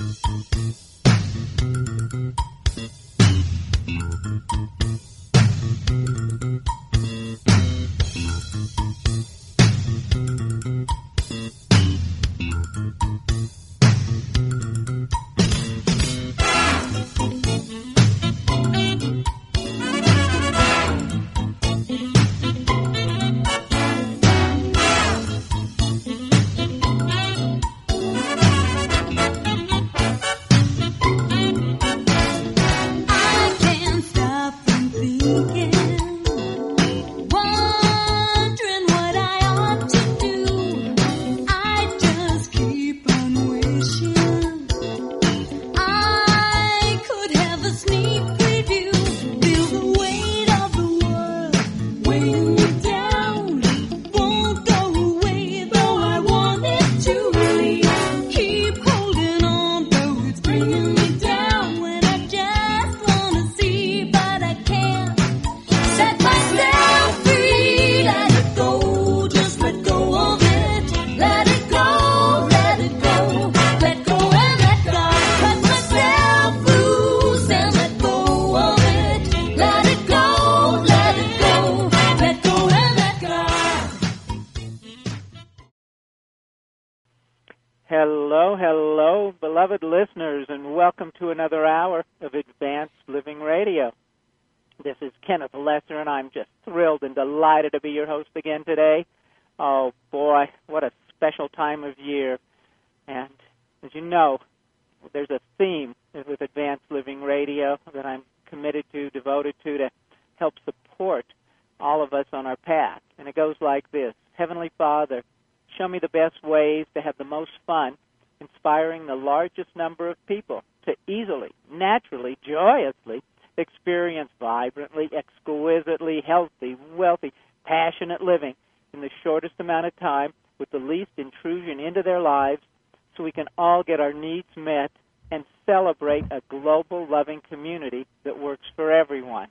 Hello, hello, beloved listeners, and welcome to another hour of Advanced Living Radio. This is Kenneth Lesser, and I'm just thrilled and delighted to be your host again today. Oh, boy, what a special time of year. And as you know, there's a theme with Advanced Living Radio that I'm committed to, devoted to help support all of us on our path. And it goes like this. Heavenly Father, show me the best ways to have the most fun, inspiring the largest number of people to easily, naturally, joyously experience vibrantly, exquisitely healthy, wealthy, passionate living in the shortest amount of time with the least intrusion into their lives so we can all get our needs met and celebrate a global loving community that works for everyone.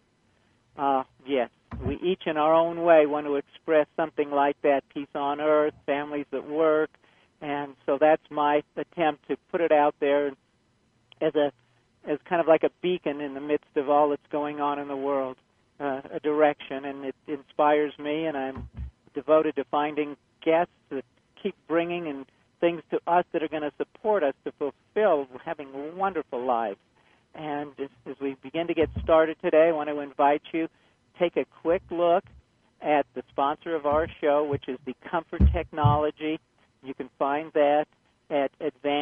Yes, we each in our own way want to express something like that, peace on earth, families that work, and so that's my attempt to put it out there as kind of like a beacon in the midst of all that's going on in the world, a direction, and it inspires me, and I'm devoted to finding guests that keep bringing in things to us that are going to support us to fulfill having wonderful lives. And as we begin to get started today, I want to invite you to take a quick look at the sponsor of our show, which is the Comfort Technology. You can find that at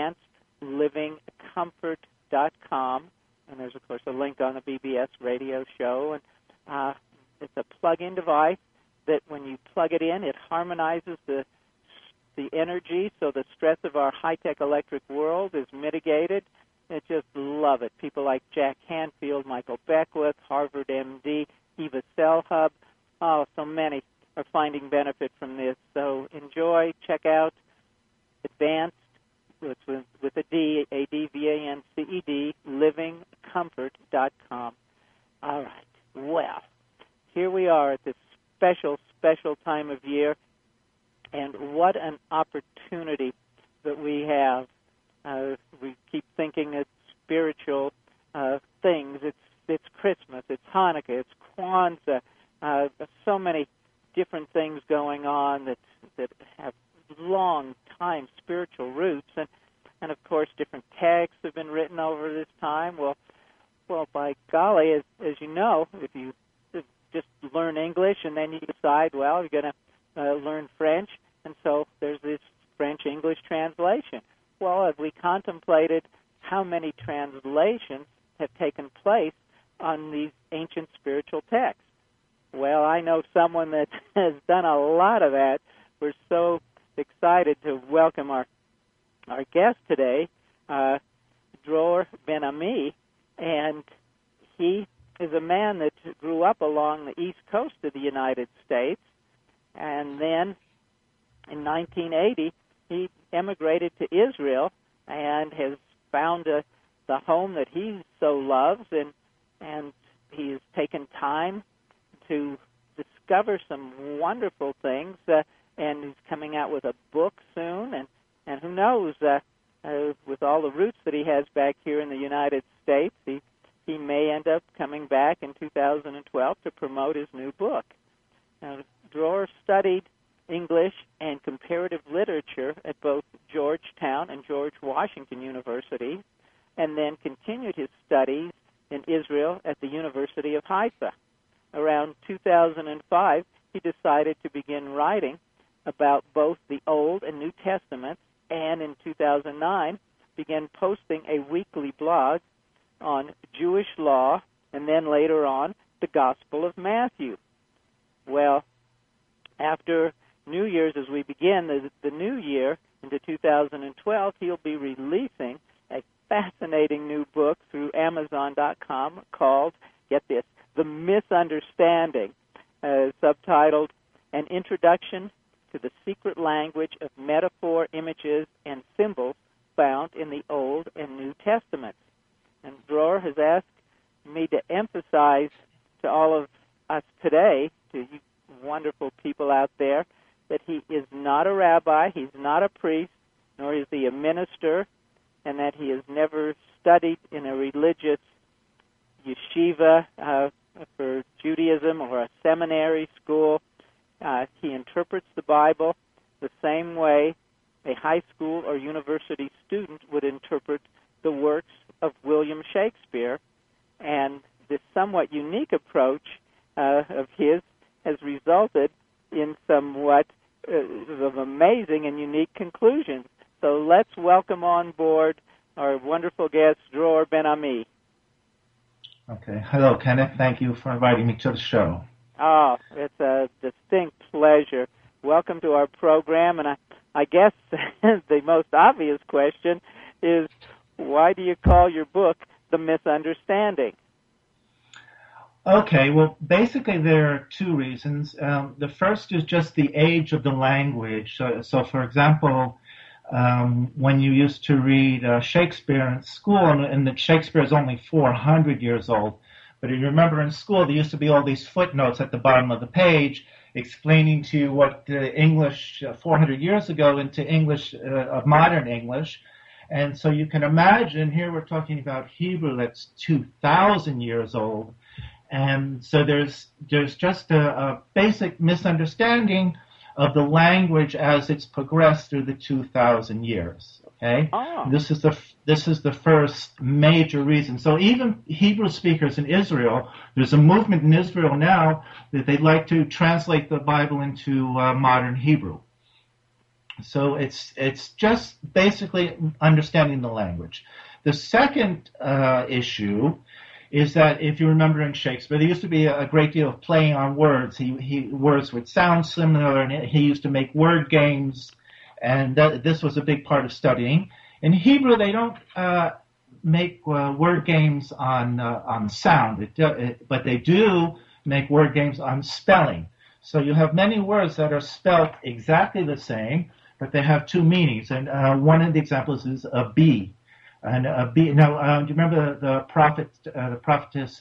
advancedlivingcomfort.com. And there's, of course, a link on the BBS radio show. And it's a plug-in device that when you plug it in, it harmonizes the energy so the stress of our high-tech electric world is mitigated. I just love it. People like Jack Canfield, Michael Beckwith, Harvard MD, Eva Selhub, so many are finding benefit from this. So enjoy, check out Advanced, with a D, ADVANCED, livingcomfort.com. All right. Well, here we are at this special, special time of year, and what an opportunity that we have. We keep thinking it's spiritual things. It's Christmas, it's Hanukkah, it's Kwanzaa. So many different things going on that have long time spiritual roots, and of course different texts have been written over this time. Well, by golly, as you know, if you just learn English and then you decide, well, you're going to learn French, and so there's this French-English translation. Well, as we contemplated how many translations have taken place on these ancient spiritual texts, well, I know someone that has done a lot of that. We're so excited to welcome our guest today, Dror Ben-Ami, and he is a man that grew up along the east coast of the United States, and then in 1980 he emigrated to Israel and has found the home that he so loves, and he has taken time to discover some wonderful things, and he's coming out with a book soon, and who knows, with all the roots that he has back here in the United States, he may end up coming back in 2012 to promote his new book. Now, Dror studied English and comparative literature at both Georgetown and George Washington University, and then continued his studies in Israel at the University of Haifa. Around 2005, he decided to begin writing about both the Old and New Testaments, and in 2009 began posting a weekly blog on Jewish law, and then later on the Gospel of Matthew. Well, after New Year's, as we begin the new year into 2012, he'll be releasing a fascinating new book through Amazon.com called, get this, The Misunderstanding, subtitled An Introduction to the Secret Language of Metaphor, Images, and Symbols Found in the Old and New Testaments. And Dror has asked me to emphasize to all of us today, to you wonderful people out there, that he is not a rabbi, he's not a priest, nor is he a minister, and that he has never studied in a religious yeshiva for Judaism or a seminary school. He interprets the Bible the same way a high school or university student would interpret the works of William Shakespeare. And this somewhat unique approach of his has resulted in somewhat of amazing and unique conclusions. So let's welcome on board our wonderful guest, Dror Ben-Ami. Okay. Hello, Kenneth. Thank you for inviting me to the show. Oh, it's a distinct pleasure. Welcome to our program. And I guess the most obvious question is, why do you call your book The Misunderstanding? Okay, well, basically there are two reasons. The first is just the age of the language. So for example, when you used to read Shakespeare in school, and that Shakespeare is only 400 years old, but if you remember in school, there used to be all these footnotes at the bottom of the page explaining to you what English 400 years ago into English, of modern English. And so you can imagine, here we're talking about Hebrew that's 2,000 years old. And so there's just a basic misunderstanding of the language as it's progressed through the 2,000 years. Okay, This is the first major reason. So even Hebrew speakers in Israel, there's a movement in Israel now that they'd like to translate the Bible into modern Hebrew. So it's just basically understanding the language. The second issue is that if you remember in Shakespeare, there used to be a great deal of playing on words. Words would sound similar, and he used to make word games, and this was a big part of studying. In Hebrew, they don't make word games on sound, but they do make word games on spelling. So you have many words that are spelled exactly the same, but they have two meanings. And one of the examples is a bee. And do you remember the prophetess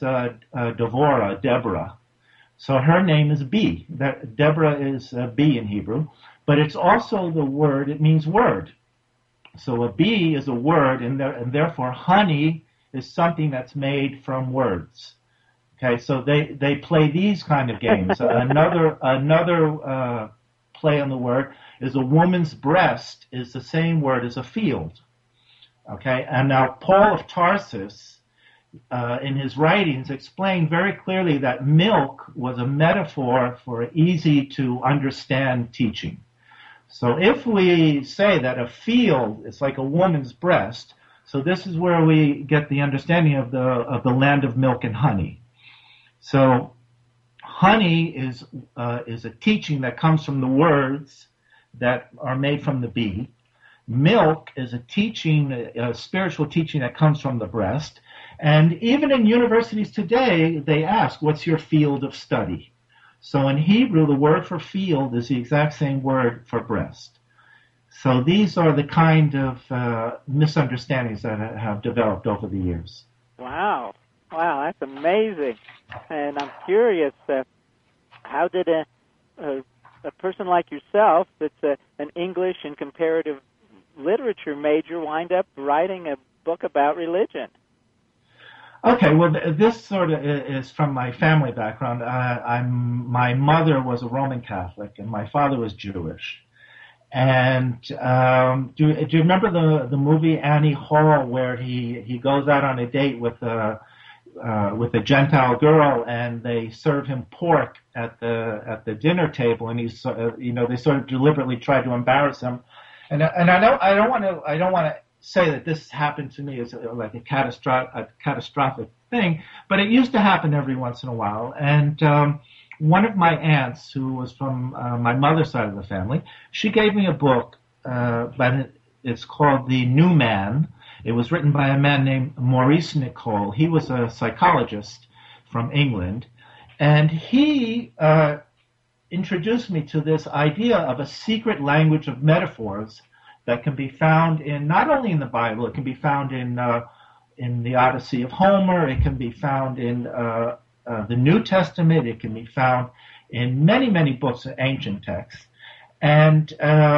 Deborah? So her name is bee. Deborah is bee in Hebrew, but it's also the word. It means word. So a bee is a word, and therefore honey is something that's made from words. Okay, so they play these kind of games. Another play on the word is a woman's breast is the same word as a field. Okay, and now Paul of Tarsus, in his writings, explained very clearly that milk was a metaphor for easy to understand teaching. So if we say that a field is like a woman's breast, so this is where we get the understanding of the land of milk and honey. So honey is a teaching that comes from the words that are made from the bee. Milk is a teaching, a spiritual teaching that comes from the breast. And even in universities today, they ask, what's your field of study? So in Hebrew, the word for field is the exact same word for breast. So these are the kind of misunderstandings that have developed over the years. Wow, that's amazing. And I'm curious, how did a person like yourself, that's an English and comparative literature major wind up writing a book about religion? Okay, well, this sort of is from my family background. My mother was a Roman Catholic, and my father was Jewish. And do you remember the movie Annie Hall, where he goes out on a date with a Gentile girl, and they serve him pork at the dinner table, and he's they sort of deliberately try to embarrass him. And I don't want to say that this happened to me as like a catastrophic thing, but it used to happen every once in a while. And one of my aunts, who was from my mother's side of the family, she gave me a book, but it's called The New Man. It was written by a man named Maurice Nicole. He was a psychologist from England, and he introduced me to this idea of a secret language of metaphors that can be found in not only in the Bible, it can be found in the Odyssey of Homer, it can be found in the New Testament, it can be found in many, many books of ancient texts. And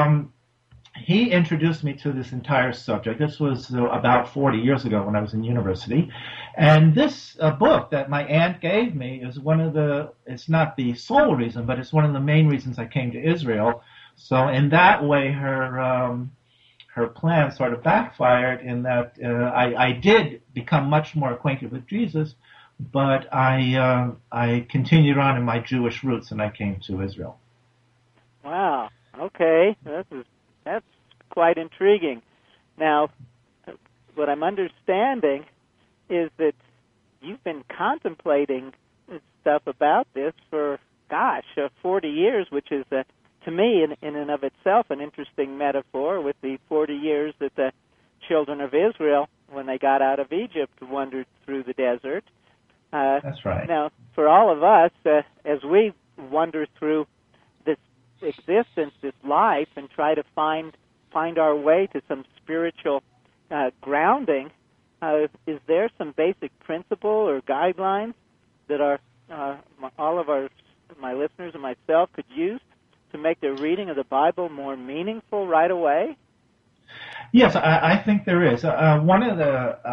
he introduced me to this entire subject. This was about 40 years ago when I was in university. And this book that my aunt gave me is it's not the sole reason, but it's one of the main reasons I came to Israel. So in that way, her plan sort of backfired in that I did become much more acquainted with Jesus, but I continued on in my Jewish roots and I came to Israel. Wow. Okay. That's quite intriguing. Now, what I'm understanding is that you've been contemplating stuff about this for, 40 years, which is to me, in and of itself, an interesting metaphor with the 40 years that the children of Israel, when they got out of Egypt, wandered through the desert. That's right. Now, for all of us, as we wander through this existence, this life, and try to find our way to some spiritual grounding, is there some basic principle or guidelines that all of my listeners and myself could use to make their reading of the Bible more meaningful right away? Yes, I think there is. One of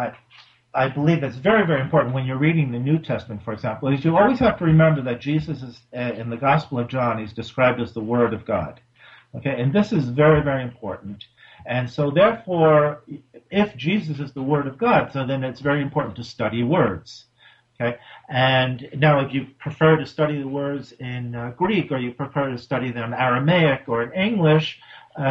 I believe that's very, very important when you're reading the New Testament, for example, is you always have to remember that Jesus is, in the Gospel of John, he's described as the Word of God. Okay, and this is very, very important. And so therefore, if Jesus is the Word of God, so then it's very important to study words. Okay, and now if you prefer to study the words in Greek, or you prefer to study them in Aramaic or in English,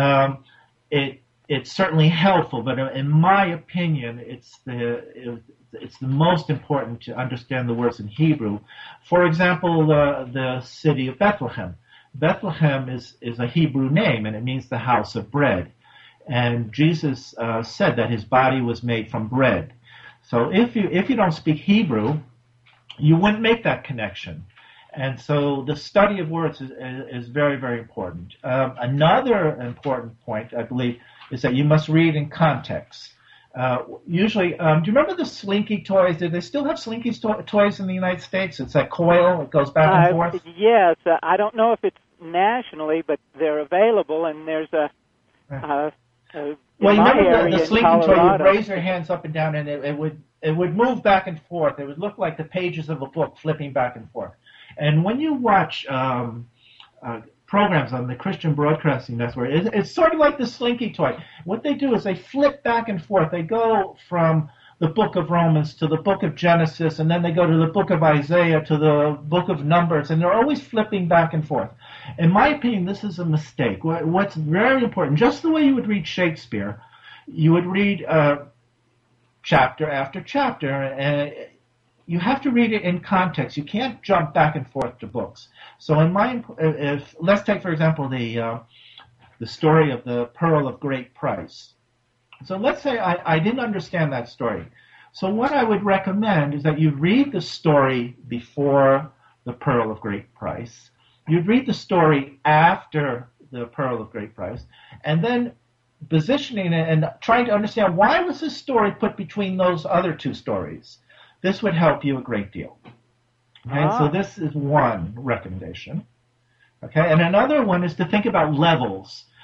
it's certainly helpful. But in my opinion, it's the most important to understand the words in Hebrew. For example, the city of Bethlehem. Bethlehem is a Hebrew name, and it means the house of bread. And Jesus said that his body was made from bread. So if you don't speak Hebrew, you wouldn't make that connection. And so the study of words is very, very important. Another important point, I believe, is that you must read in context. Usually, do you remember the Slinky toys? Do they still have Slinky toys in the United States? It's that coil, it goes back and forth? Yes, I don't know if it's nationally, but they're available, and there's well, you remember the Slinky toy, you'd raise your hands up and down, and it would move back and forth. It would look like the pages of a book flipping back and forth. And when you watch programs on the Christian Broadcasting Network, it's sort of like the Slinky toy. What they do is they flip back and forth. They go from the book of Romans to the book of Genesis, and then they go to the book of Isaiah to the book of Numbers, and they're always flipping back and forth. In my opinion, this is a mistake. What's very important, just the way you would read Shakespeare, you would read chapter after chapter, and you have to read it in context. You can't jump back and forth to books. So let's take, for example, the story of the Pearl of Great Price. So let's say I didn't understand that story. So what I would recommend is that you read the story before the Pearl of Great Price. You'd read the story after the Pearl of Great Price, and then positioning it and trying to understand why was this story put between those other two stories. This would help you a great deal. Okay, so this is one recommendation. Okay, and another one is to think about levels.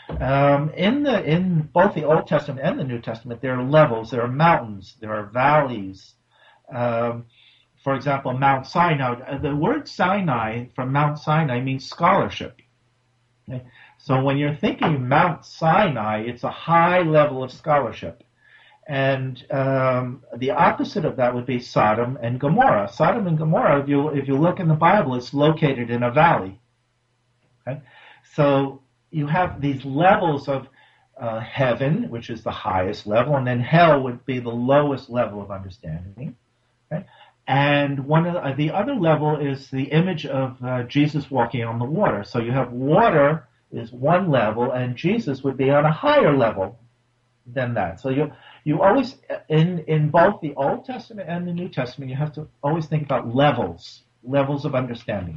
In both the Old Testament and the New Testament, there are levels, there are mountains, there are valleys. For example, Mount Sinai. The word Sinai from Mount Sinai means scholarship. Okay? So when you're thinking Mount Sinai, it's a high level of scholarship. And the opposite of that would be Sodom and Gomorrah. Sodom and Gomorrah, if you look in the Bible, it's located in a valley. Okay? So you have these levels of heaven, which is the highest level, and then hell would be the lowest level of understanding. Okay? And the other level is the image of Jesus walking on the water. So you have water is one level, and Jesus would be on a higher level than that. So you always, in both the Old Testament and the New Testament, you have to always think about levels of understanding.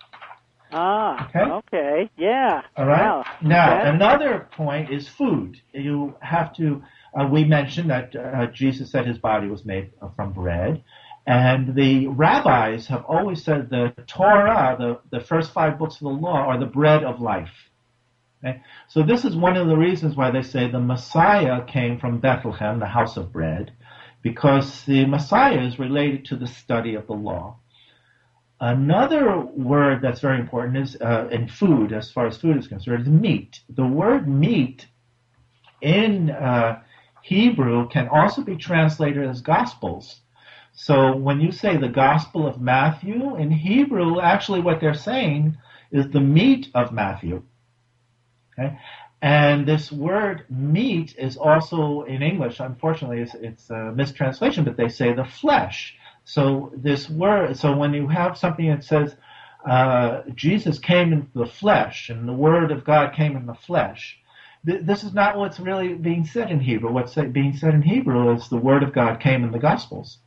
Okay, yeah. All right. Wow. Now, Okay. another point is food. You have to, we mentioned that Jesus said his body was made from bread. And the rabbis have always said the Torah, the first 5 books of the law, are the bread of life. Okay? So this is one of the reasons why they say the Messiah came from Bethlehem, the house of bread, because the Messiah is related to the study of the law. Another word that's very important is in food, as far as food is concerned, is meat. The word meat in Hebrew can also be translated as gospels. So when you say the Gospel of Matthew, in Hebrew, actually what they're saying is the meat of Matthew. Okay? And this word meat is also in English, unfortunately, it's a mistranslation, but they say the flesh. So this word, so when you have something that says Jesus came in the flesh and the Word of God came in the flesh, this is not what's really being said in Hebrew. What's being said in Hebrew is the Word of God came in the Gospels.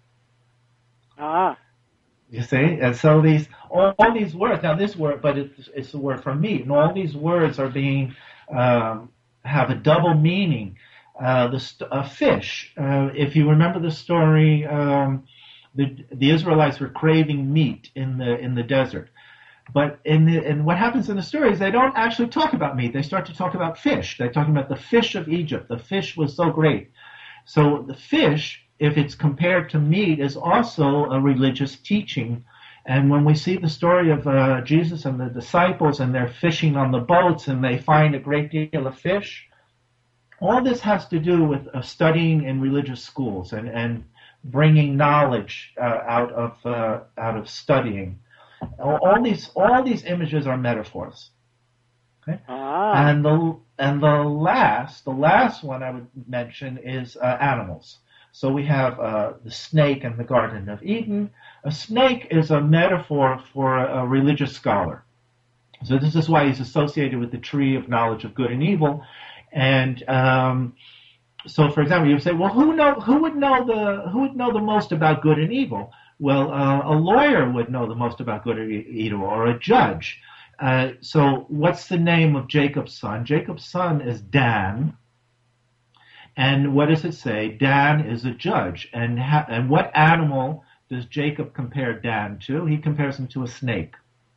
You see, and so all these words. Now this word, but it's the word for meat, and all these words are being have a double meaning. Fish. If you remember the story, the Israelites were craving meat in the desert, but in what happens in the story is they don't actually talk about meat. They start to talk about fish. They're talking about the fish of Egypt. The fish was so great. So the fish, if it's compared to meat, is also a religious teaching. And when we see the story of Jesus and the disciples, and they're fishing on the boats, and they find a great deal of fish, all this has to do with studying in religious schools and bringing knowledge out of studying. All these images are metaphors. Okay? And the last one I would mention is animals. So we have the snake in the Garden of Eden. A snake is a metaphor for a religious scholar. So this is why he's associated with the tree of knowledge of good and evil. And so, for example, you say, well, who would know the most about good and evil? Well, a lawyer would know the most about good and evil, or a judge. So what's the name of Jacob's son? Jacob's son is Dan. And what does it say? Dan is a judge. And what animal does Jacob compare Dan to? He compares him to a snake.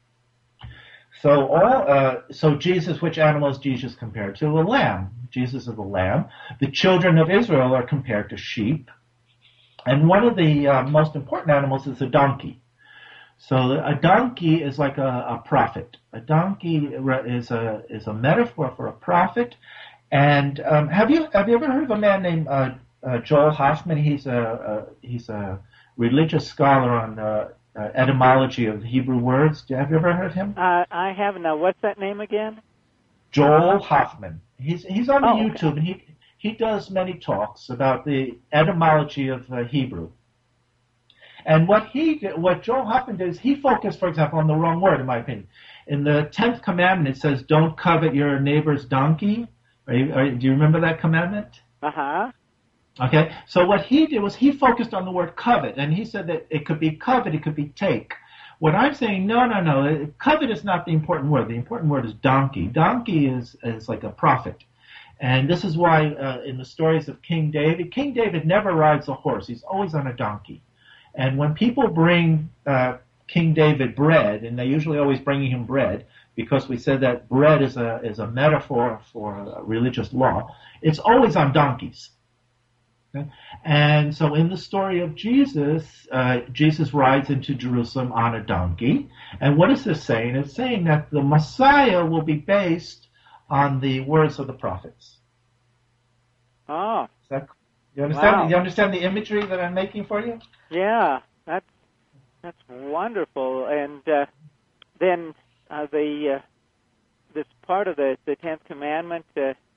So Jesus, which animal is Jesus compared to? A lamb. Jesus is a lamb. The children of Israel are compared to sheep. And one of the most important animals is a donkey. So a donkey is like a prophet. A donkey is a metaphor for a prophet. And have you ever heard of a man named Joel Hoffman? He's a religious scholar on etymology of Hebrew words. Have you ever heard of him? I haven't. Now, what's that name again? Joel Hoffman. He's on YouTube, okay. and he does many talks about the etymology of Hebrew. And what Joel Hoffman did is he focused, for example, on the wrong word, in my opinion. In the 10th commandment, it says, "Don't covet your neighbor's donkey." Do you remember that commandment? Uh-huh. Okay, so what he did was he focused on the word covet, and he said that it could be covet, it could be take. What I'm saying, no. Covet is not the important word. The important word is donkey. Donkey is like a prophet. And this is why in the stories of King David never rides a horse. He's always on a donkey. And when people bring King David bread, and they usually always bring him bread, because we said that bread is a metaphor for religious law. It's always on donkeys. Okay? And so in the story of Jesus, Jesus rides into Jerusalem on a donkey. And what is this saying? It's saying that the Messiah will be based on the words of the prophets. Oh. You understand? Wow. You understand the imagery that I'm making for you? Yeah, that's wonderful. And then this part of the 10th commandment,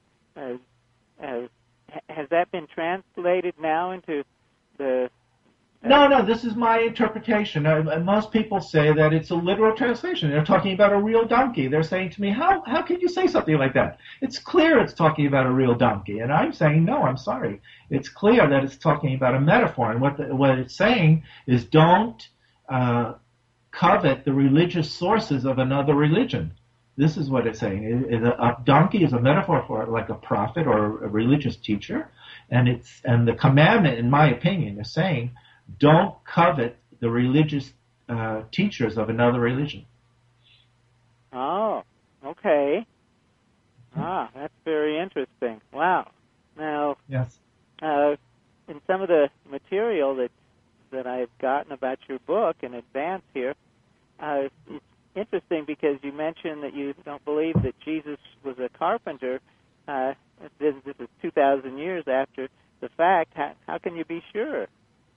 has that been translated now into the... No, this is my interpretation. Most people say that it's a literal translation. They're talking about a real donkey. They're saying to me, how can you say something like that? It's clear it's talking about a real donkey. And I'm saying, no, I'm sorry. It's clear that it's talking about a metaphor. And what it's saying is don't covet the religious sources of another religion. This is what it's saying. A donkey is a metaphor for like a prophet or a religious teacher. And the commandment, in my opinion, is saying, don't covet the religious teachers of another religion. Oh, okay. Ah, that's very interesting. Wow. Now, yes. In some of the material that I've gotten about your book in advance here, it's interesting because you mentioned that you don't believe that Jesus was a carpenter. This is 2,000 years after the fact. How can you be sure?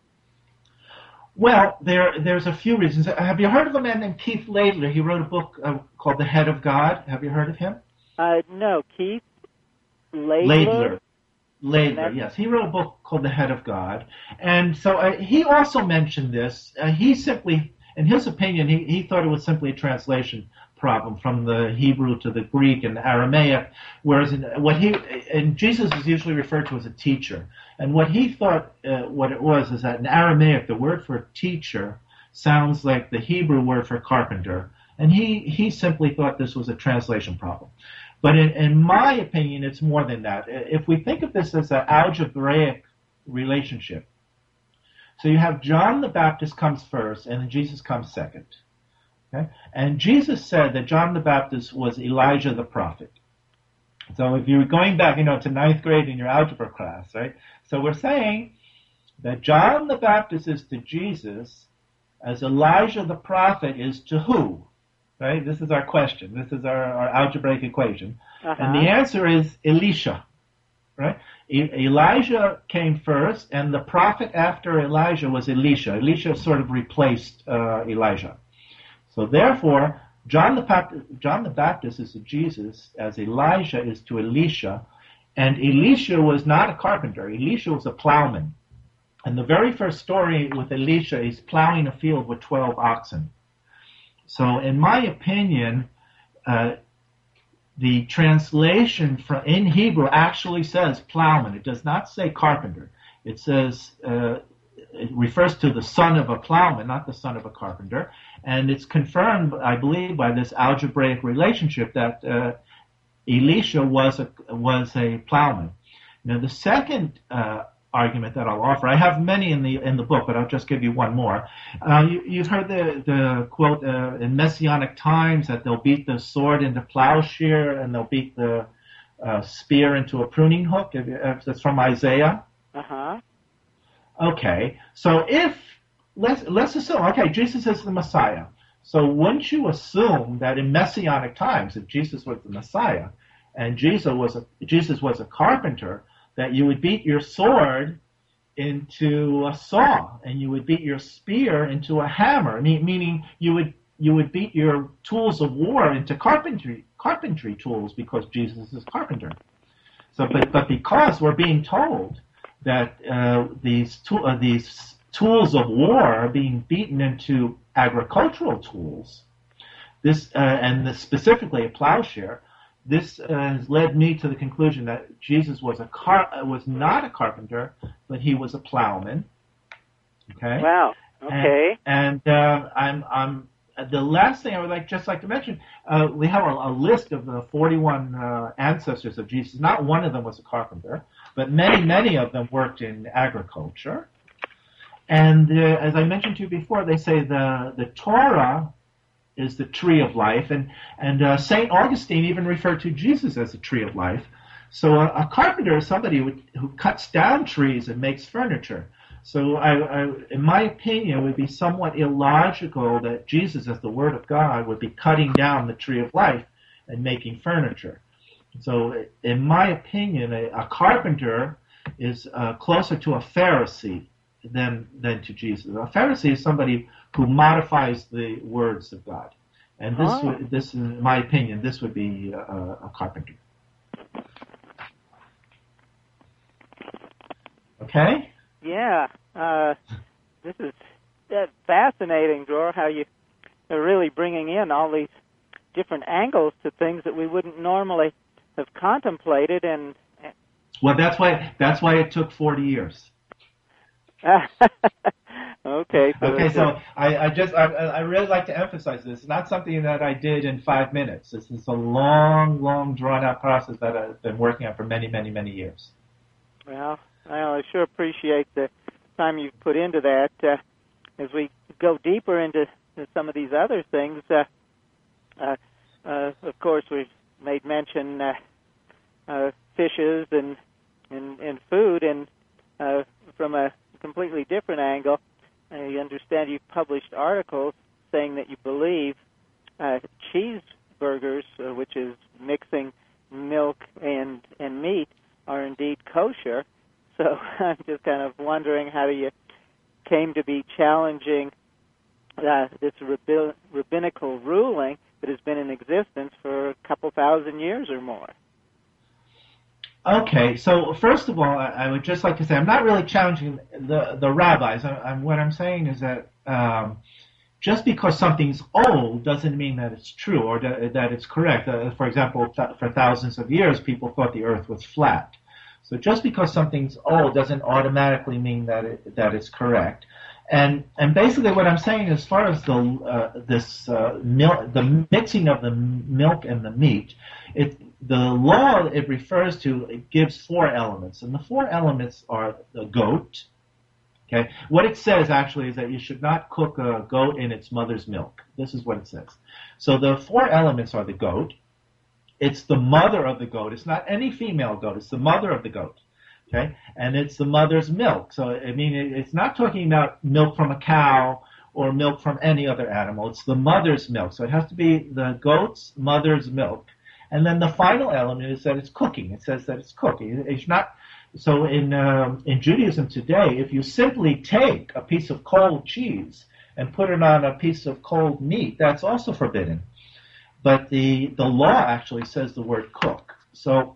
Well, there's a few reasons. Have you heard of a man named Keith Laidler? He wrote a book called The Head of God. Have you heard of him? No, Keith Laidler. Laidler, yes. He wrote a book called The Head of God. And so he also mentioned this. He simply, in his opinion, he thought it was simply a translation problem from the Hebrew to the Greek and the Aramaic, whereas Jesus is usually referred to as a teacher. And what he thought what it was is that in Aramaic, the word for teacher sounds like the Hebrew word for carpenter. And he simply thought this was a translation problem. But in my opinion, it's more than that. If we think of this as an algebraic relationship, so you have John the Baptist comes first, and then Jesus comes second. Okay? And Jesus said that John the Baptist was Elijah the prophet. So if you're going back, to ninth grade in your algebra class, right? So we're saying that John the Baptist is to Jesus as Elijah the prophet is to who? Right? This is our question. This is our algebraic equation. Uh-huh. And the answer is Elisha. Right? Elijah came first, and the prophet after Elijah was Elisha. Elisha sort of replaced Elijah. So therefore, John the Baptist is to Jesus as Elijah is to Elisha, and Elisha was not a carpenter. Elisha was a plowman. And the very first story with Elisha is plowing a field with 12 oxen. So in my opinion, the translation in Hebrew actually says plowman. It does not say carpenter. It says, it refers to the son of a plowman, not the son of a carpenter. And it's confirmed, I believe, by this algebraic relationship that Elisha was a plowman. Now, the second argument that I'll offer, I have many in the book, but I'll just give you one more. You've heard the quote in Messianic times that they'll beat the sword into plowshare and they'll beat the spear into a pruning hook. That's from Isaiah. Uh-huh. Okay, so let's assume, okay, Jesus is the Messiah. So wouldn't you assume that in Messianic times, if Jesus was the Messiah and Jesus was a carpenter, that you would beat your sword into a saw and you would beat your spear into a hammer, meaning you would beat your tools of war into carpentry tools because Jesus is carpenter. So, but because we're being told that these tools of war are being beaten into agricultural tools, specifically a plowshare, this has led me to the conclusion that Jesus was not a carpenter, but he was a plowman. Okay. Wow. Okay. And I'm the last thing I would like to mention. We have a list of the 41 ancestors of Jesus. Not one of them was a carpenter, but many of them worked in agriculture. And as I mentioned to you before, they say the Torah is the tree of life, and Saint Augustine even referred to Jesus as the tree of life. So a carpenter is somebody who cuts down trees and makes furniture. So in my opinion, it would be somewhat illogical that Jesus, as the Word of God, would be cutting down the tree of life and making furniture. So in my opinion, a carpenter is closer to a Pharisee than to Jesus. A Pharisee is somebody who modifies the words of God. And this, in my opinion, this would be a carpenter. Okay? Yeah. This is fascinating, Dror, how you are really bringing in all these different angles to things that we wouldn't normally have contemplated. And well, that's why it took 40 years. Okay. So I really like to emphasize this. It's not something that I did in 5 minutes. This is a long, drawn-out process that I've been working on for many, many, many years. Well, I sure appreciate the time you've put into that. As we go deeper into some of these other things, of course, we've made mention fishes and food, and from a completely different angle, I understand you've published articles saying that you believe cheeseburgers, which is mixing milk and meat, are indeed kosher. So I'm just kind of wondering how you came to be challenging this rabbinical ruling that has been in existence for a couple thousand years or more. Okay, so first of all, I would just like to say I'm not really challenging the rabbis. What I'm saying is that just because something's old doesn't mean that it's true or that it's correct. For example, for thousands of years, people thought the earth was flat. So just because something's old doesn't automatically mean that it's correct. And basically what I'm saying, as far as the mixing of the milk and the meat, the law it refers to, it gives 4 elements, and the 4 elements are the goat. Okay, what it says actually is that you should not cook a goat in its mother's milk. This is what it says. So the 4 elements are the goat. It's the mother of the goat. It's not any female goat. It's the mother of the goat. Okay, and it's the mother's milk. So I mean, it's not talking about milk from a cow or milk from any other animal. It's the mother's milk. So it has to be the goat's mother's milk. And then the final element is that it's cooking. It says that it's cooking. It's not. So in Judaism today, if you simply take a piece of cold cheese and put it on a piece of cold meat, that's also forbidden. But the law actually says the word cook. So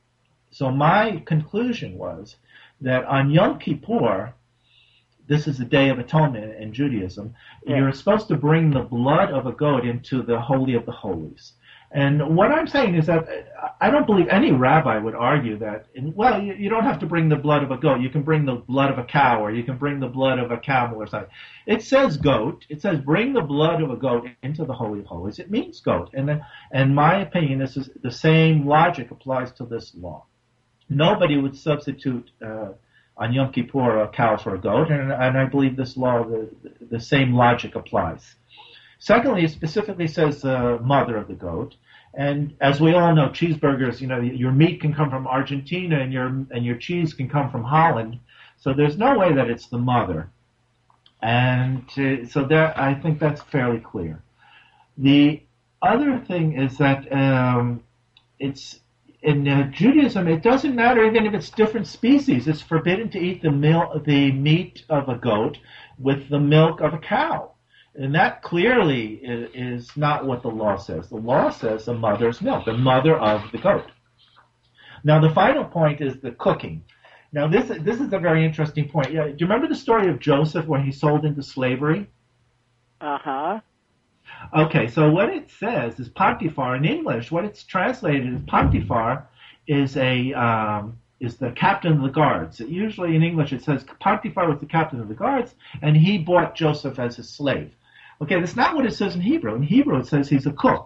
my conclusion was that on Yom Kippur, this is the Day of Atonement in Judaism, you're supposed to bring the blood of a goat into the Holy of the Holies. And what I'm saying is that I don't believe any rabbi would argue that, well, you don't have to bring the blood of a goat. You can bring the blood of a cow, or you can bring the blood of a camel or something. It says goat. It says bring the blood of a goat into the Holy of Holies. It means goat. And then, in my opinion, this is the same logic applies to this law. Nobody would substitute on Yom Kippur a cow for a goat, and I believe this law, the same logic applies. Secondly, it specifically says the mother of the goat. And as we all know, cheeseburgers, your meat can come from Argentina and your cheese can come from Holland. So there's no way that it's the mother. And so there, I think that's fairly clear. The other thing is that it's in Judaism, it doesn't matter even if it's different species. It's forbidden to eat the meat of a goat with the milk of a cow. And that clearly is not what the law says. The law says the mother's milk, the mother of the goat. Now, the final point is the cooking. Now, this is a very interesting point. Yeah, do you remember the story of Joseph when he sold into slavery? Uh-huh. Okay, so what it says is Potiphar in English. What it's translated as Potiphar is the captain of the guards. Usually in English it says Potiphar was the captain of the guards, and he bought Joseph as his slave. Okay, that's not what it says in Hebrew. In Hebrew it says he's a cook.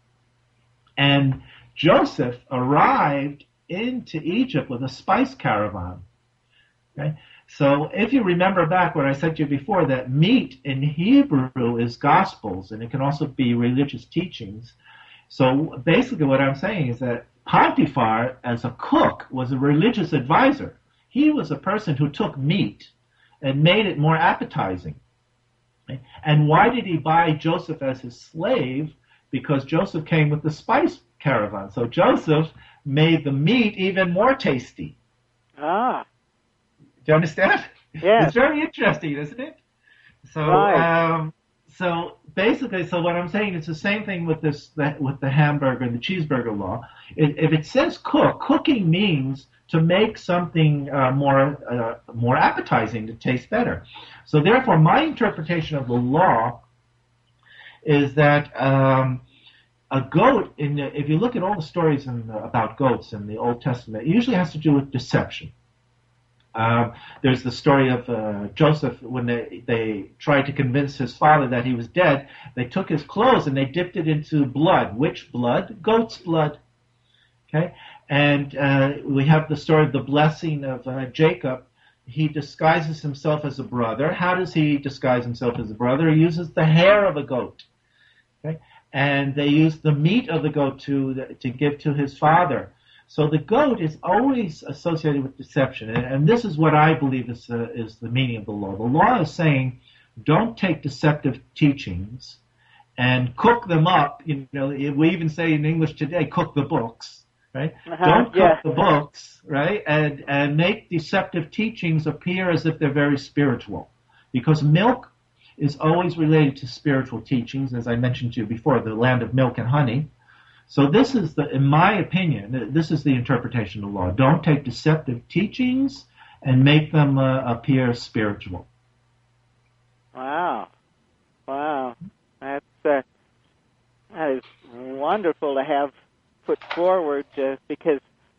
And Joseph arrived into Egypt with a spice caravan. Okay? So if you remember back what I said to you before, that meat in Hebrew is gospels, and it can also be religious teachings. So basically what I'm saying is that Potiphar, as a cook, was a religious advisor. He was a person who took meat and made it more appetizing. And why did he buy Joseph as his slave? Because Joseph came with the spice caravan. So Joseph made the meat even more tasty. Ah. Do you understand? Yeah. It's very interesting, isn't it? So, right. So basically, so what I'm saying is the same thing with with the hamburger and the cheeseburger law. If it says cook, cooking means to make something more appetizing, to taste better. So therefore, my interpretation of the law is that a goat, if you look at all the stories about goats in the Old Testament, it usually has to do with deception. There's the story of Joseph when they tried to convince his father that he was dead. They took his clothes and they dipped it into blood. Which blood? Goat's blood. Okay, and we have the story of the blessing of Jacob. He disguises himself as a brother. How does he disguise himself as a brother? He uses the hair of a goat. Okay, and they use the meat of the goat to give to his father. So the goat is always associated with deception, and this is what I believe is the meaning of the law. The law is saying, don't take deceptive teachings and cook them up. You know, we even say in English today, cook the books, right? Don't cook the books, right? And make deceptive teachings appear as if they're very spiritual, because milk is always related to spiritual teachings, as I mentioned to you before, the land of milk and honey. So this is in my opinion, this is the interpretation of the law. Don't take deceptive teachings and make them appear spiritual. Wow. That is wonderful to have put forward, because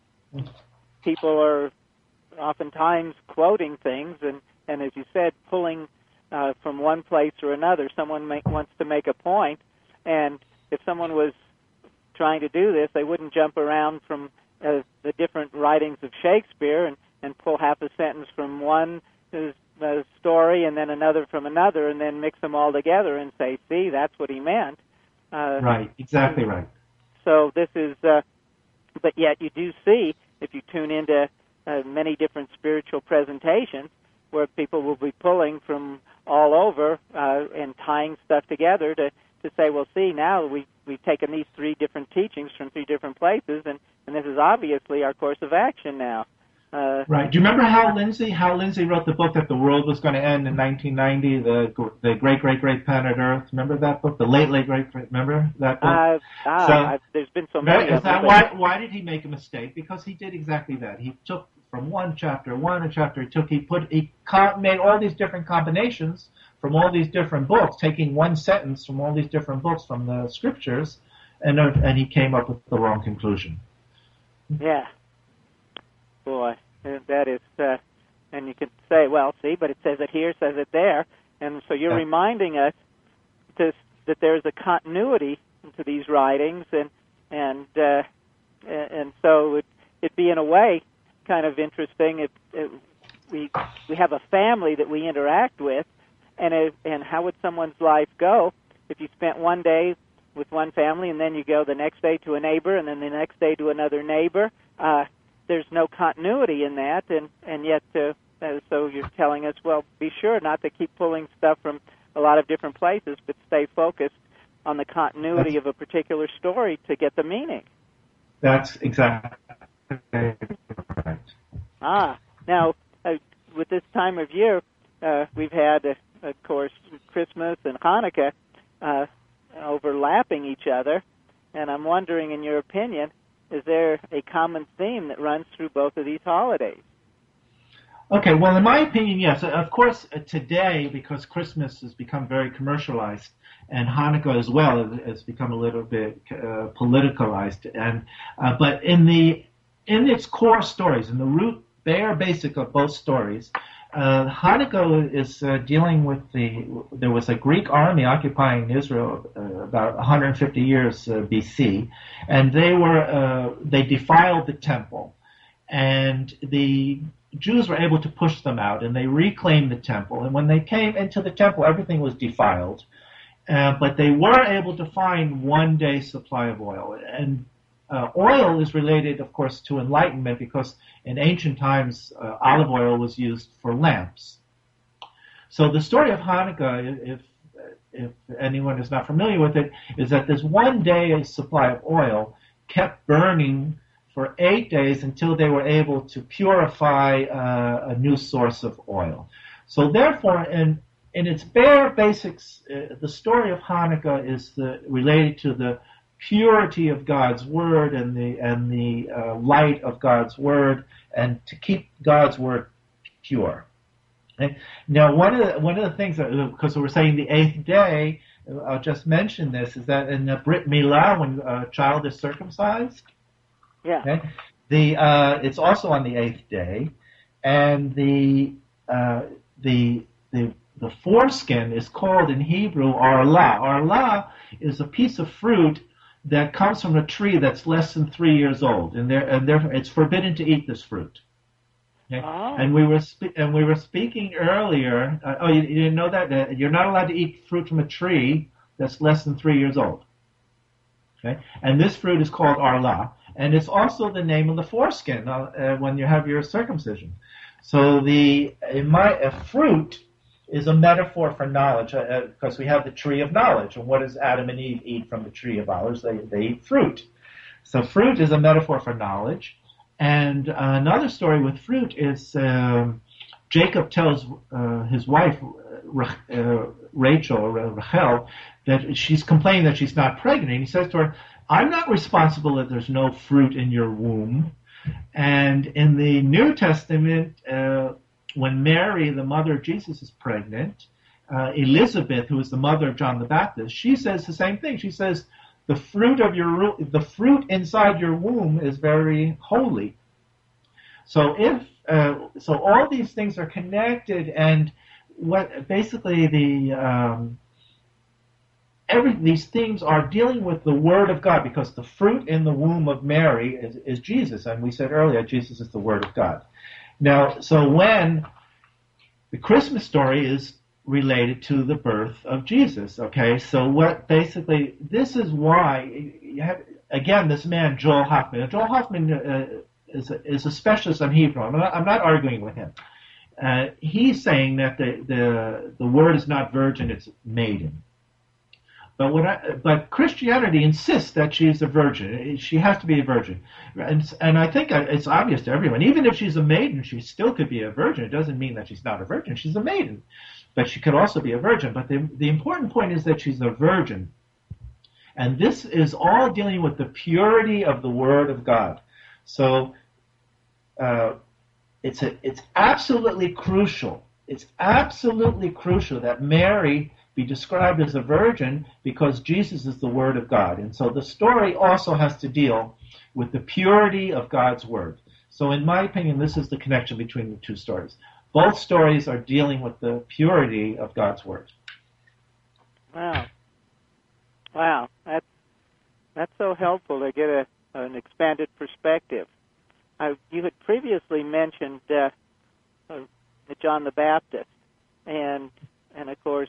people are oftentimes quoting things and as you said, pulling from one place or another. Someone wants to make a point, and if someone was trying to do this, they wouldn't jump around from the different writings of Shakespeare and pull half a sentence from one story and then another from another and then mix them all together and say, see, that's what he meant. Right, exactly right. So this is, but yet you do see, if you tune into many different spiritual presentations, where people will be pulling from all over and tying stuff together to say, well, see, now we've taken these three different teachings from three different places, and this is obviously our course of action now. Right. Do you remember Hal Lindsey? Hal Lindsey wrote the book that the world was going to end in 1990, the Great Planet Earth. Remember that book? The late Great. Remember that book? There's been so many. Is that why did he make a mistake? Because he did exactly that. He took from one chapter, he made all these different combinations from all these different books, taking one sentence from all these different books from the scriptures, and he came up with the wrong conclusion. Yeah. Boy, that is, and you can say, well, see, but it says it here, says it there, and so you're reminding us that there's a continuity to these writings, and so it'd be in a way kind of interesting if we have a family that we interact with, and how would someone's life go if you spent one day with one family and then you go the next day to a neighbor and then the next day to another neighbor? There's no continuity in that, and yet so you're telling us, well, be sure not to keep pulling stuff from a lot of different places, but stay focused on the continuity of a particular story to get the meaning. That's exactly right. Now, with this time of year, we've had, of course, Christmas and Hanukkah overlapping each other, and I'm wondering, in your opinion, is there a common theme that runs through both of these holidays? Okay, well, in my opinion, yes. Of course, today, because Christmas has become very commercialized, and Hanukkah as well has become a little bit politicalized, but in its core stories, in the bare basic of both stories, Hanukkah is dealing with there was a Greek army occupying Israel about 150 years BC, and they defiled the temple, and the Jews were able to push them out, and they reclaimed the temple. And when they came into the temple, everything was defiled. But they were able to find 1 day's supply of oil. And oil is related, of course, to enlightenment, because in ancient times, olive oil was used for lamps. So the story of Hanukkah, if anyone is not familiar with it, is that this 1 day's supply of oil kept burning for 8 days until they were able to purify a new source of oil. So therefore, in its bare basics, the story of Hanukkah is related to the purity of God's word and the light of God's word, and to keep God's word pure. Okay? Now, one of the things, because we're saying the 8th day, I'll just mention this, is that in the Brit Milah, when a child is circumcised, yeah, okay, it's also on the 8th day, and the foreskin is called in Hebrew arla. Arla is a piece of fruit that comes from a tree that's less than 3 years old, and therefore it's forbidden to eat this fruit. Okay? Oh. And we were speaking earlier. You didn't know that you're not allowed to eat fruit from a tree that's less than 3 years old. Okay, and this fruit is called arla, and it's also the name of the foreskin when you have your circumcision. So fruit is a metaphor for knowledge, because we have the tree of knowledge. And what does Adam and Eve eat from the tree of knowledge? They eat fruit. So fruit is a metaphor for knowledge. And another story with fruit is Jacob tells his wife, Rachel, that she's complaining that she's not pregnant. And he says to her, I'm not responsible that there's no fruit in your womb. And in the New Testament, when Mary, the mother of Jesus, is pregnant, Elizabeth, who is the mother of John the Baptist, she says the same thing. She says, the fruit inside your womb is very holy. So so all these things are connected, and what basically these themes are dealing with the Word of God, because the fruit in the womb of Mary is Jesus, and we said earlier Jesus is the Word of God. Now, so when the Christmas story is related to the birth of Jesus, okay? So this is why you have, again, this man, Joel Hoffman. Joel Hoffman is a specialist on Hebrew. I'm not arguing with him. He's saying that the word is not virgin, it's maiden. But Christianity insists that she's a virgin. She has to be a virgin. And I think it's obvious to everyone. Even if she's a maiden, she still could be a virgin. It doesn't mean that she's not a virgin. She's a maiden. But she could also be a virgin. But the important point is that she's a virgin. And this is all dealing with the purity of the Word of God. So it's absolutely crucial. It's absolutely crucial that Mary be described as a virgin, because Jesus is the Word of God. And so the story also has to deal with the purity of God's Word. So in my opinion, this is the connection between the two stories. Both stories are dealing with the purity of God's Word. Wow. That's so helpful to get an expanded perspective. You had previously mentioned John the Baptist, and of course,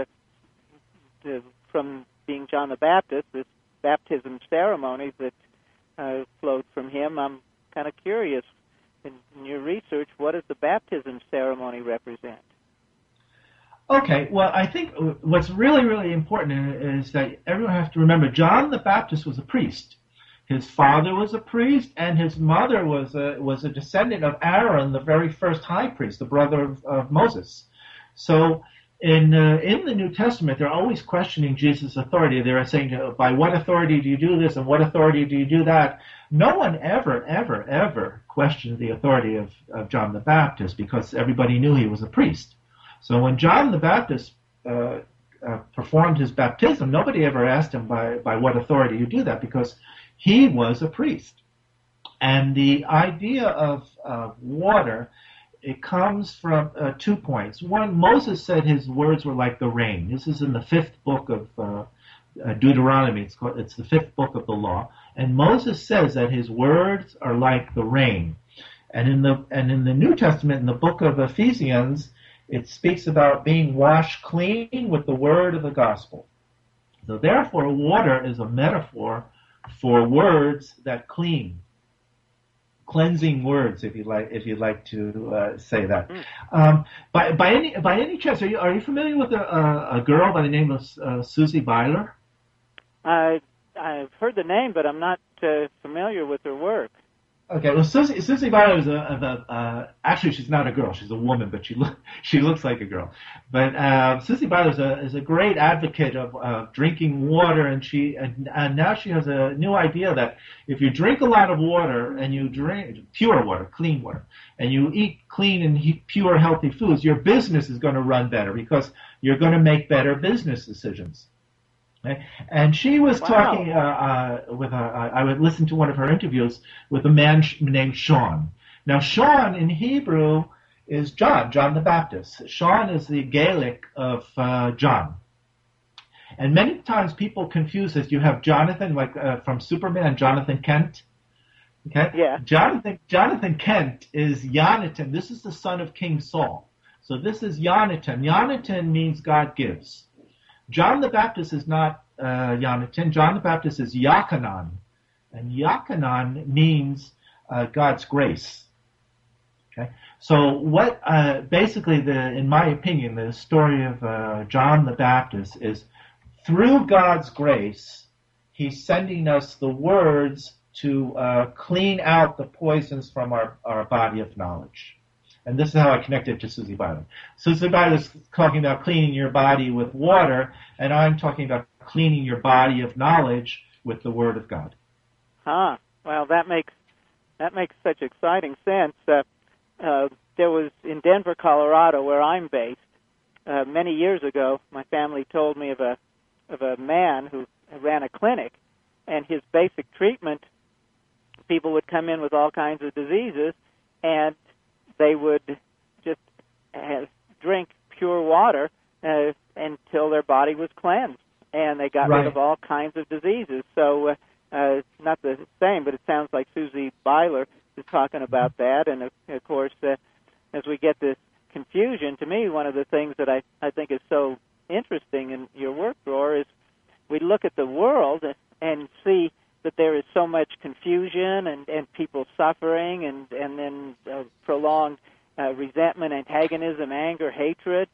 from being John the Baptist, this baptism ceremony that flowed from him. I'm kind of curious, in your research, what does the baptism ceremony represent? Okay, well, I think what's really, really important is that everyone has to remember John the Baptist was a priest. His father was a priest, and his mother was a descendant of Aaron, the very first high priest, the brother of Moses. So in the New Testament, they're always questioning Jesus' authority. They're saying, by what authority do you do this, and what authority do you do that? No one ever questioned the authority of John the Baptist, because everybody knew he was a priest. So when John the Baptist performed his baptism, nobody ever asked him by what authority you do that, because he was a priest. And the idea of water, it comes from 2 points. One, Moses said his words were like the rain. This is in the 5th book of Deuteronomy. It's the 5th book of the law. And Moses says that his words are like the rain. And in the New Testament, in the book of Ephesians, it speaks about being washed clean with the word of the gospel. So therefore, water is a metaphor for words that clean, cleansing words, if you'd like to say that. By any chance, are you familiar with a girl by the name of Susie Byler? I've heard the name, but I'm not familiar with her work. Okay, well, Susie Byler is actually she's not a girl, she's a woman, but she looks like a girl. But Susie Byler is a great advocate of drinking water, and now she has a new idea that if you drink a lot of water and you drink pure water, clean water, and you eat clean and pure healthy foods, your business is going to run better because you're going to make better business decisions. Okay? And she was talking I would listen to one of her interviews with a man named Sean. Now, Sean in Hebrew is John the Baptist. Sean is the Gaelic of John. And many times people confuse this. You have Jonathan, like from Superman, Jonathan Kent. Okay? Yeah. Jonathan Kent is Yonatan. This is the son of King Saul. So this is Yonatan. Yonatan means God gives. John the Baptist is not Yonatan. John the Baptist is Yachanan. And Yachanan means God's grace. Okay? So what basically, in my opinion, the story of John the Baptist is through God's grace, he's sending us the words to clean out the poisons from our body of knowledge. And this is how I connected to Susie Byler. Susie Byler is talking about cleaning your body with water, and I'm talking about cleaning your body of knowledge with the Word of God. Well, that makes such exciting sense. There was in Denver, Colorado, where I'm based. Many years ago, my family told me of a man who ran a clinic, and his basic treatment, people would come in with all kinds of diseases, and they would just drink pure water until their body was cleansed, and they got rid of all kinds of diseases. So it's not the same, but it sounds like Susie Byler is talking about that. And, of course, as we get this confusion, to me, one of the things that I think is so interesting in your work, Dror, is we look at the world and see that there is so much confusion and people suffering and then prolonged resentment, antagonism, anger, hatred.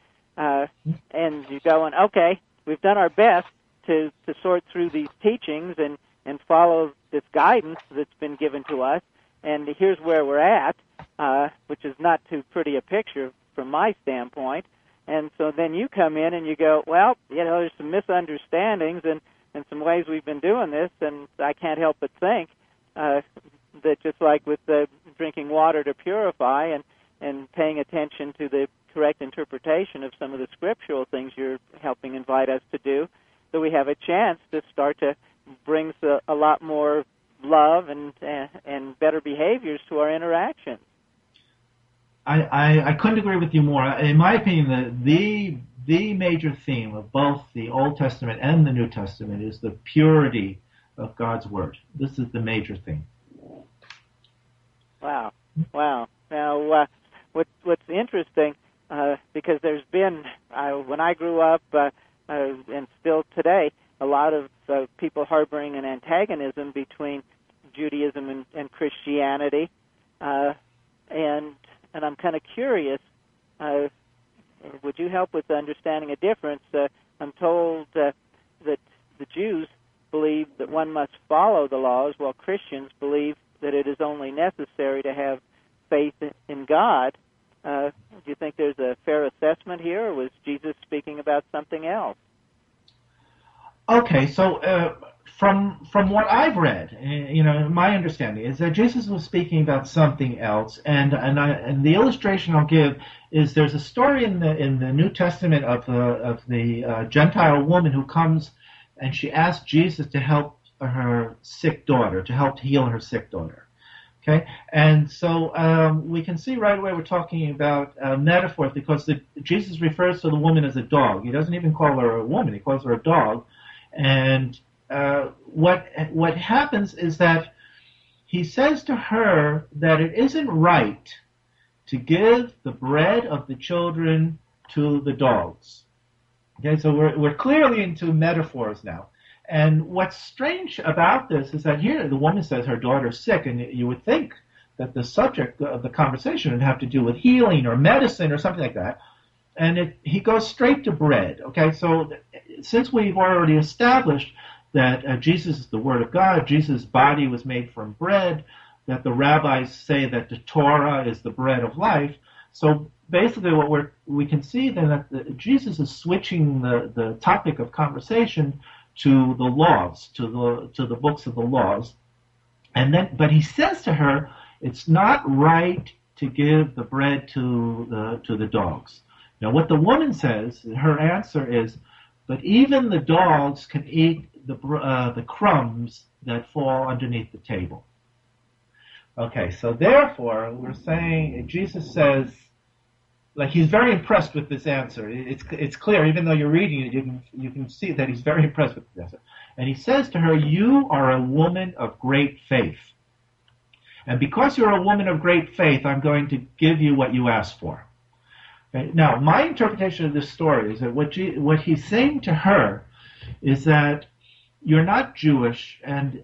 And you're going, okay, we've done our best to sort through these teachings and follow this guidance that's been given to us. And here's where we're at, which is not too pretty a picture from my standpoint. And so then you come in and you go, well, there's some misunderstandings and some ways we've been doing this, and I can't help but think that just like with the drinking water to purify and paying attention to the correct interpretation of some of the scriptural things you're helping invite us to do, that we have a chance to start to bring a lot more love and better behaviors to our interactions. I couldn't agree with you more. In my opinion, the major theme of both the Old Testament and the New Testament is the purity of God's Word. This is the major theme. Wow. Now, what's interesting, because there's been, when I grew up, and still today, a lot of people harboring an antagonism between Judaism and Christianity, and I'm kind of curious, would you help with understanding a difference? I'm told that the Jews believe that one must follow the laws, while Christians believe that it is only necessary to have faith in God. Do you think there's a fair assessment here, or was Jesus speaking about something else? Okay, so from what I've read, my understanding is that Jesus was speaking about something else, and the illustration I'll give is there's a story in the New Testament of the Gentile woman who comes and she asks Jesus to help her sick daughter, to help heal her sick daughter. Okay, and so we can see right away we're talking about metaphors, because Jesus refers to the woman as a dog. He doesn't even call her a woman; he calls her a dog. And what happens is that he says to her that it isn't right to give the bread of the children to the dogs. Okay, so we're clearly into metaphors now. And what's strange about this is that here the woman says her daughter's sick, and you would think that the subject of the conversation would have to do with healing or medicine or something like that. And he goes straight to bread. Okay, so since we've already established that Jesus is the Word of God, Jesus' body was made from bread, that the rabbis say that the Torah is the bread of life. So basically what we can see then that Jesus is switching the topic of conversation to the laws, to the books of the laws. But he says to her, it's not right to give the bread to the dogs. Now what the woman says, her answer is, but even the dogs can eat the crumbs that fall underneath the table. Okay, so therefore we're saying Jesus says, like, he's very impressed with this answer. It's clear, even though you're reading it, you can see that he's very impressed with this answer. And he says to her, you are a woman of great faith. And because you're a woman of great faith, I'm going to give you what you asked for. Okay? Now, my interpretation of this story is that what he's saying to her is that you're not Jewish, and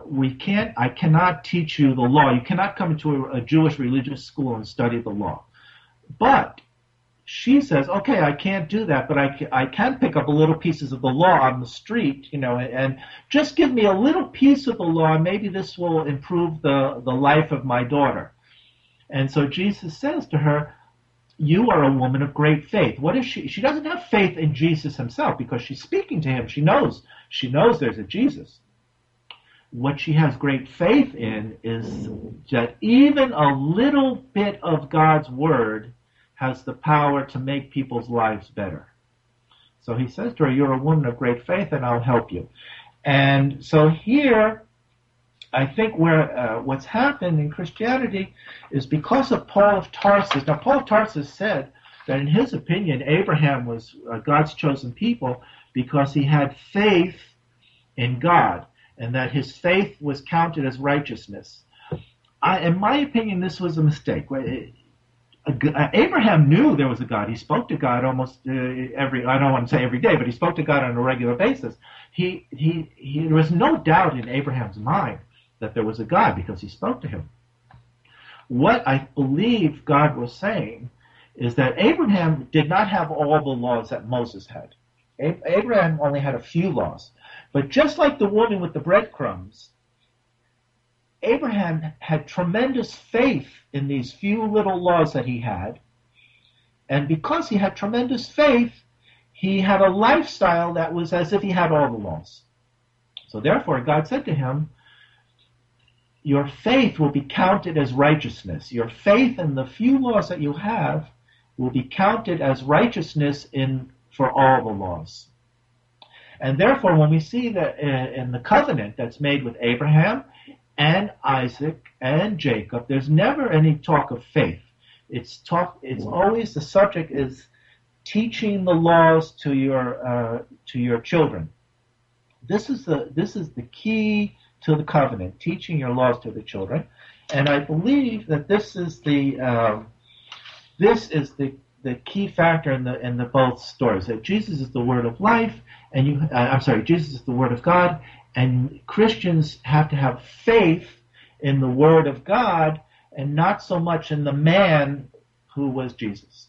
I cannot teach you the law. You cannot come into a Jewish religious school and study the law. But she says, okay, I can't do that, but I can pick up a little pieces of the law on the street, and just give me a little piece of the law, and maybe this will improve the life of my daughter. And so Jesus says to her, you are a woman of great faith. What is she? She doesn't have faith in Jesus himself because she's speaking to him. She knows there's a Jesus. What she has great faith in is that even a little bit of God's word has the power to make people's lives better. So he says to her, you're a woman of great faith and I'll help you. And so here, I think what's happened in Christianity is because of Paul of Tarsus. Now, Paul of Tarsus said that in his opinion, Abraham was God's chosen people because he had faith in God, and that his faith was counted as righteousness. In my opinion, this was a mistake. Abraham knew there was a God. He spoke to God almost I don't want to say every day, but he spoke to God on a regular basis. There was no doubt in Abraham's mind that there was a God because he spoke to him. What I believe God was saying is that Abraham did not have all the laws that Moses had. Abraham only had a few laws. But just like the woman with the breadcrumbs, Abraham had tremendous faith in these few little laws that he had. And because he had tremendous faith, he had a lifestyle that was as if he had all the laws. So therefore, God said to him, your faith will be counted as righteousness. Your faith in the few laws that you have will be counted as righteousness for all the laws. And therefore, when we see that in the covenant that's made with Abraham and Isaac and Jacob, there's never any talk of faith. It's always the subject is teaching the laws to your children. This is the key to the covenant, teaching your laws to the children. And I believe that this is the key factor in the both stories, that Jesus is the Word of life, and Jesus is the Word of God, and Christians have to have faith in the Word of God and not so much in the man who was Jesus.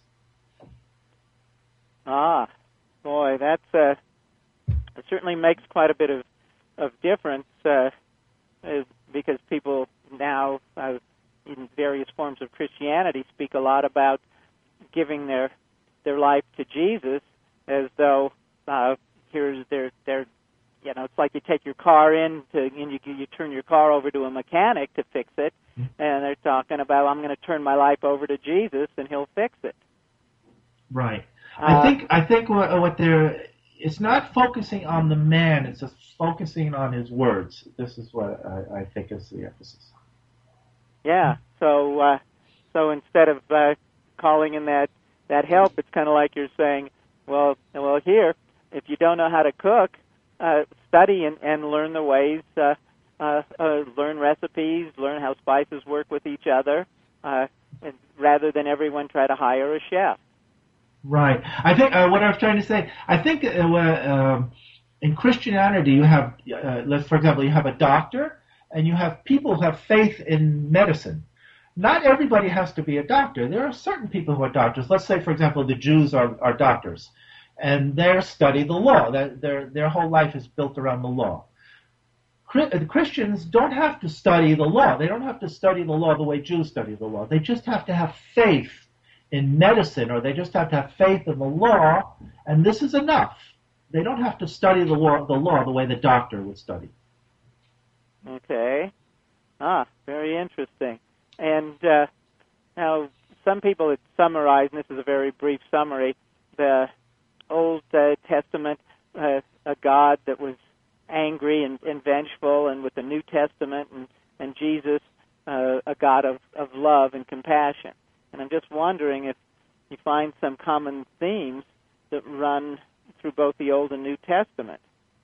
Ah, boy, that certainly makes quite a bit of difference, because people now, in various forms of Christianity, speak a lot about giving their life to Jesus, as though here's their it's like you take your car and you turn your car over to a mechanic to fix it, and they're talking about, I'm going to turn my life over to Jesus and he'll fix it. Right. I think what it's not focusing on the man, it's just focusing on his words. This is what I think is the emphasis. Yeah. So instead of calling in that help, it's kind of like you're saying, well, here, if you don't know how to cook, study and learn the ways learn recipes, learn how spices work with each other, and rather than everyone try to hire a chef. Right. I think what I was trying to say, I think in Christianity you have, for example, you have a doctor and you have people who have faith in medicine. Not everybody has to be a doctor. There are certain people who are doctors. Let's say, for example, the Jews are doctors, and they study the law. Their whole life is built around the law. The Christians don't have to study the law. They don't have to study the law the way Jews study the law. They just have to have faith in medicine, or they just have to have faith in the law, and this is enough. They don't have to study the law the way the doctor would study. Okay. Very interesting. And now, some people had summarized, and this is a very brief summary, the Old Testament, a God that was angry and vengeful, and with the New Testament and Jesus, a God of love and compassion. And I'm just wondering if you find some common themes that run through both the Old and New Testament.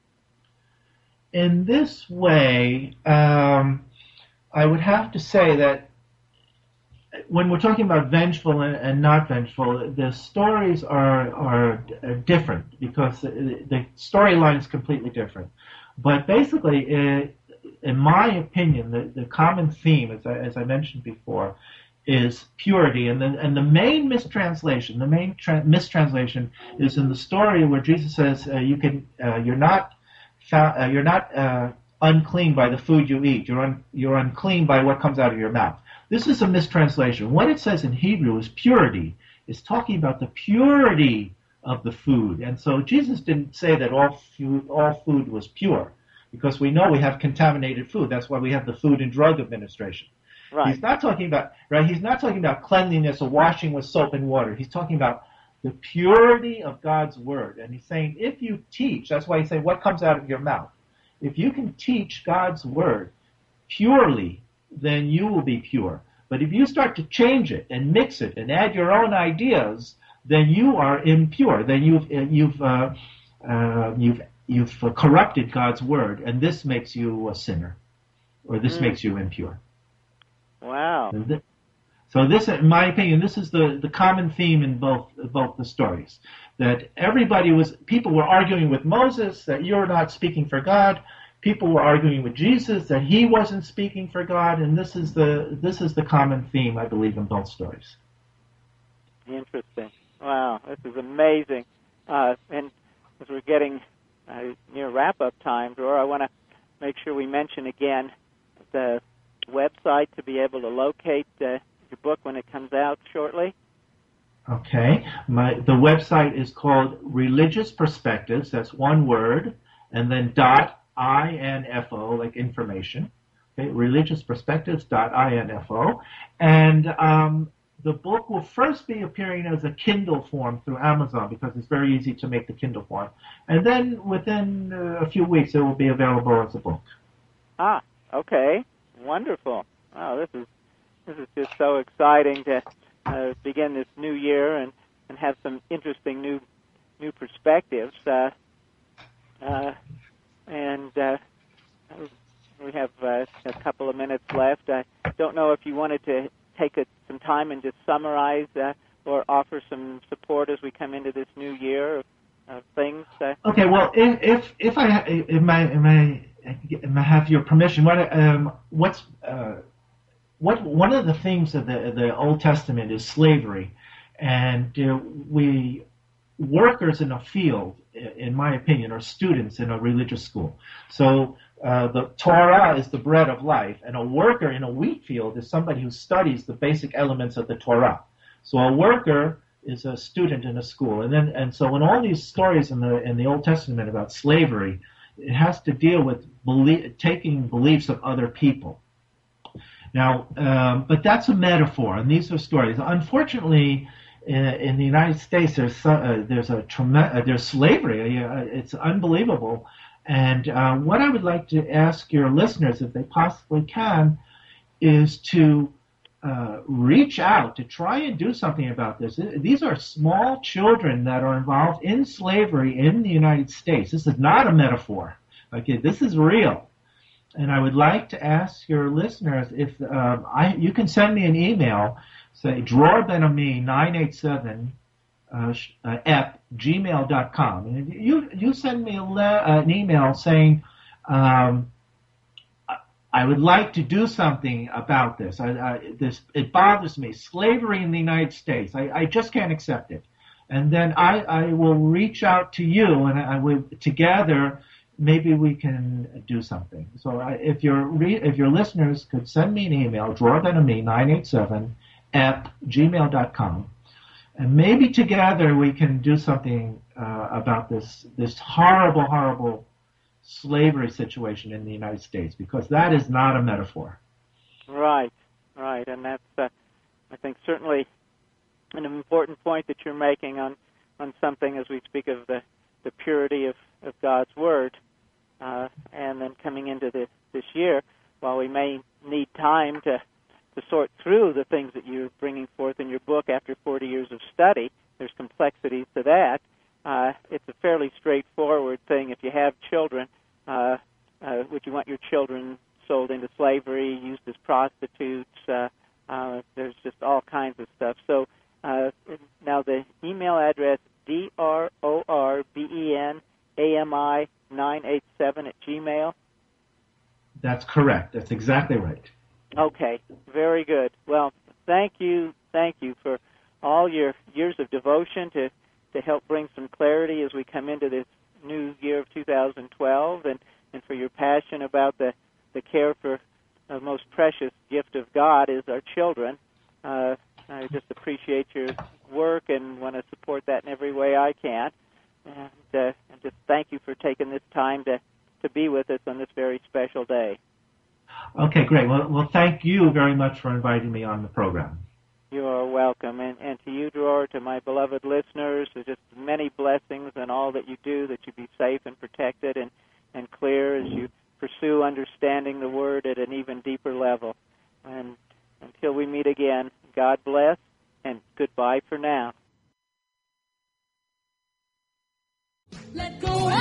In this way, I would have to say that when we're talking about vengeful and not vengeful, the stories are different because the storyline is completely different. But basically, in my opinion, the common theme, as I mentioned before, is purity, and the main mistranslation, mistranslation is in the story where Jesus says, "You're not unclean by the food you eat. You're unclean by what comes out of your mouth." This is a mistranslation. What it says in Hebrew is purity. It's talking about the purity of the food. And so Jesus didn't say that all food was pure, because we know we have contaminated food. That's why we have the Food and Drug Administration. Right. He's not talking about cleanliness or washing with soap and water. He's talking about the purity of God's word. And he's saying, if you teach, that's why he said, what comes out of your mouth? If you can teach God's word purely, then you will be pure. But if you start to change it and mix it and add your own ideas, then you are impure. Then you've corrupted God's word, and this makes you a sinner, or this makes you impure. Wow. So this, in my opinion, this is the common theme in both the stories. That people were arguing with Moses that you're not speaking for God. People were arguing with Jesus that he wasn't speaking for God, and this is the common theme, I believe, in both stories. Interesting. Wow, this is amazing. And as we're getting near wrap-up time, Dror, I want to make sure we mention again the website to be able to locate your book when it comes out shortly. Okay. The website is called Religious Perspectives. That's one word, and then .info, like information. Okay, religiousperspectives.info. And the book will first be appearing as a Kindle form through Amazon because it's very easy to make the Kindle form. And then within a few weeks, it will be available as a book. Okay. Wonderful. Wow, this is just so exciting to begin this new year and have some interesting new perspectives. And we have a couple of minutes left. I don't know if you wanted to take some time and just summarize or offer some support as we come into this new year of things. Okay. Well, if I have your permission, one of the themes of the Old Testament is slavery, and workers in a field, in my opinion, are students in a religious school. So the Torah is the bread of life, and a worker in a wheat field is somebody who studies the basic elements of the Torah. So a worker is a student in a school, and so in all these stories in the Old Testament about slavery, it has to deal with taking beliefs of other people. Now, but that's a metaphor, and these are stories. Unfortunately, in the United States, there's slavery. It's unbelievable. And what I would like to ask your listeners, if they possibly can, is to reach out to try and do something about this. These are small children that are involved in slavery in the United States. This is not a metaphor. Okay, this is real. And I would like to ask your listeners if you can send me an email, say drawerbenami987 at gmail.com. And you send me an email saying, I would like to do something about this. It bothers me. Slavery in the United States. I just can't accept it. And then I will reach out to you, and I will together maybe we can do something. So if your listeners could send me an email, drawerbenami987 at gmail.com, and maybe together we can do something about this horrible slavery situation in the United States, because that is not a metaphor. Right, and that's I think certainly an important point that you're making on something as we speak of the purity of God's Word, and then coming into this year, while we may need time to sort through the things that you're bringing forth in your book after 40 years of study, there's complexities to that. It's a fairly straightforward thing. If you have children, would you want your children sold into slavery, used as prostitutes? There's just all kinds of stuff. So now the email address, DRORBENAMI987 @gmail. That's correct. That's exactly right. Okay, very good. Well, thank you for all your years of devotion to help bring some clarity as we come into this new year of 2012, and for your passion about the care for the most precious gift of God is our children. I just appreciate your work and want to support that in every way I can. And just thank you for taking this time to be with us on this very special day. Okay, great. Well, thank you very much for inviting me on the program. You are welcome. And to you, Dror, to my beloved listeners, just many blessings in all that you do, that you be safe and protected and clear as you pursue understanding the Word at an even deeper level. And until we meet again, God bless, and goodbye for now. Let go.